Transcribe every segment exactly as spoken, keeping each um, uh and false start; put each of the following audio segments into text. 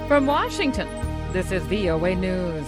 From Washington, this is V O A News.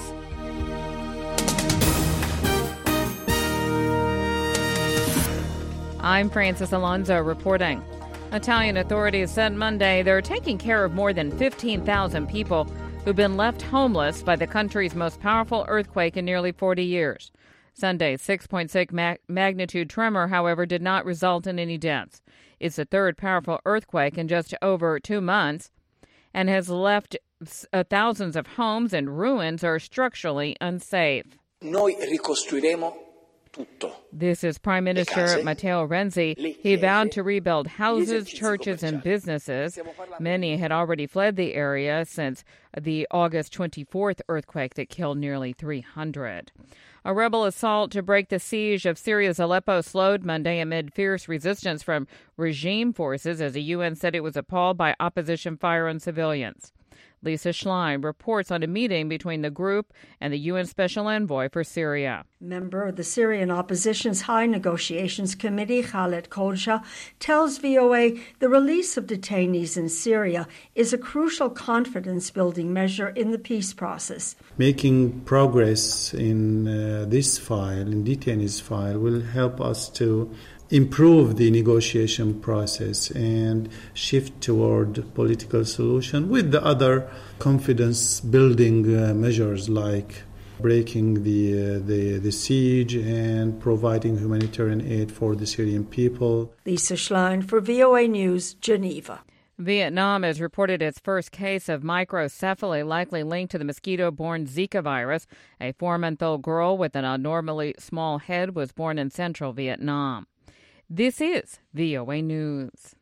I'm Francis Alonso reporting. Italian authorities said Monday they're taking care of more than fifteen thousand people who've been left homeless by the country's most powerful earthquake in nearly forty years. Sunday's six point six ma- magnitude tremor, however, did not result in any deaths. It's the third powerful earthquake in just over two months and has left uh, thousands of homes and ruins are structurally unsafe. Noi ricostruiremo tutto. This is Prime Minister Matteo Renzi. He vowed to rebuild houses, churches, and businesses. Many had already fled the area since the August twenty-fourth earthquake that killed nearly three hundred. A rebel assault to break the siege of Syria's Aleppo slowed Monday amid fierce resistance from regime forces as the U N said it was appalled by opposition fire on civilians. Lisa Schlein reports on a meeting between the group and the U N Special Envoy for Syria. Member of the Syrian Opposition's High Negotiations Committee, Khaled Khodja, tells V O A the release of detainees in Syria is a crucial confidence-building measure in the peace process. Making progress in uh, this file, in detainees file, will help us to improve the negotiation process and shift toward political solution with the other confidence-building uh, measures like breaking the, uh, the the siege and providing humanitarian aid for the Syrian people. Lisa Schlein for V O A News, Geneva. Vietnam has reported its first case of microcephaly, likely linked to the mosquito-borne Zika virus. A four-month-old girl with an abnormally small head was born in central Vietnam. This is V O A News.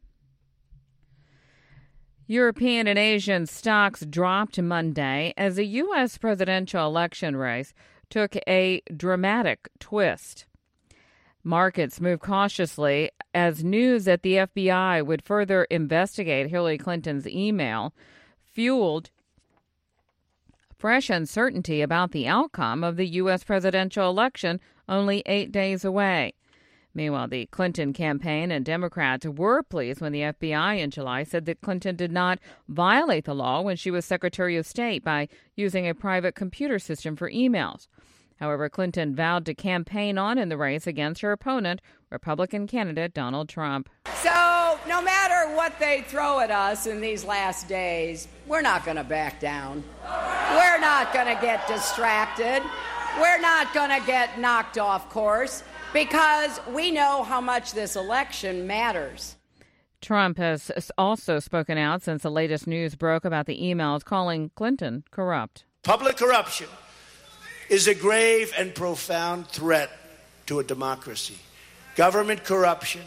European and Asian stocks dropped Monday as the U S presidential election race took a dramatic twist. Markets moved cautiously as news that the F B I would further investigate Hillary Clinton's email fueled fresh uncertainty about the outcome of the U S presidential election only eight days away. Meanwhile, the Clinton campaign and Democrats were pleased when the F B I in July said that Clinton did not violate the law when she was Secretary of State by using a private computer system for emails. However, Clinton vowed to campaign on in the race against her opponent, Republican candidate Donald Trump. So no matter what they throw at us in these last days, we're not going to back down. We're not going to get distracted. We're not going to get knocked off course, because we know how much this election matters. Trump has also spoken out since the latest news broke about the emails calling Clinton corrupt. Public corruption is a grave and profound threat to a democracy. Government corruption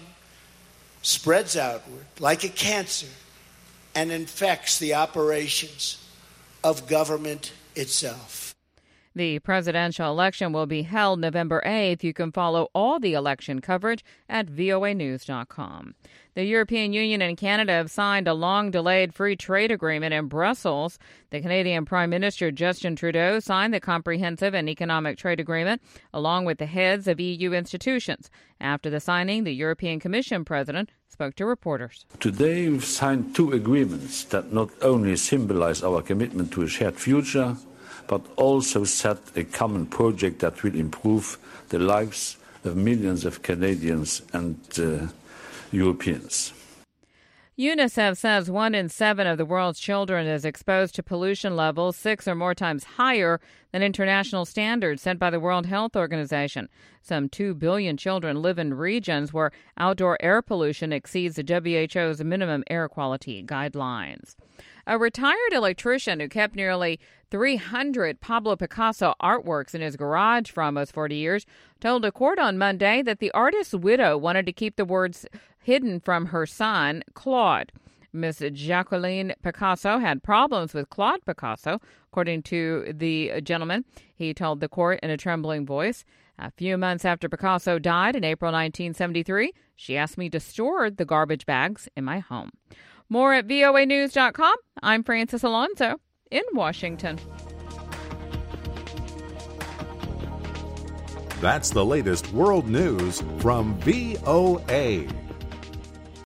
spreads outward like a cancer and infects the operations of government itself. The presidential election will be held November eighth. You can follow all the election coverage at V O A news dot com. The European Union and Canada have signed a long-delayed free trade agreement in Brussels. The Canadian Prime Minister Justin Trudeau signed the comprehensive and economic trade agreement along with the heads of E U institutions. After the signing, the European Commission president spoke to reporters. Today we've signed two agreements that not only symbolize our commitment to a shared future, but also set a common project that will improve the lives of millions of Canadians and uh, Europeans. UNICEF says one in seven of the world's children is exposed to pollution levels six or more times higher than international standards set by the World Health Organization. Some two billion children live in regions where outdoor air pollution exceeds the W H O's minimum air quality guidelines. A retired electrician who kept nearly three hundred Pablo Picasso artworks in his garage for almost forty years told a court on Monday that the artist's widow wanted to keep the words hidden from her son, Claude. Miss Jacqueline Picasso had problems with Claude Picasso, according to the gentleman. He told the court in a trembling voice. A few months after Picasso died in April nineteen seventy-three, she asked me to store the garbage bags in my home. More at V O A news dot com. I'm Francis Alonso in Washington. That's the latest world news from V O A.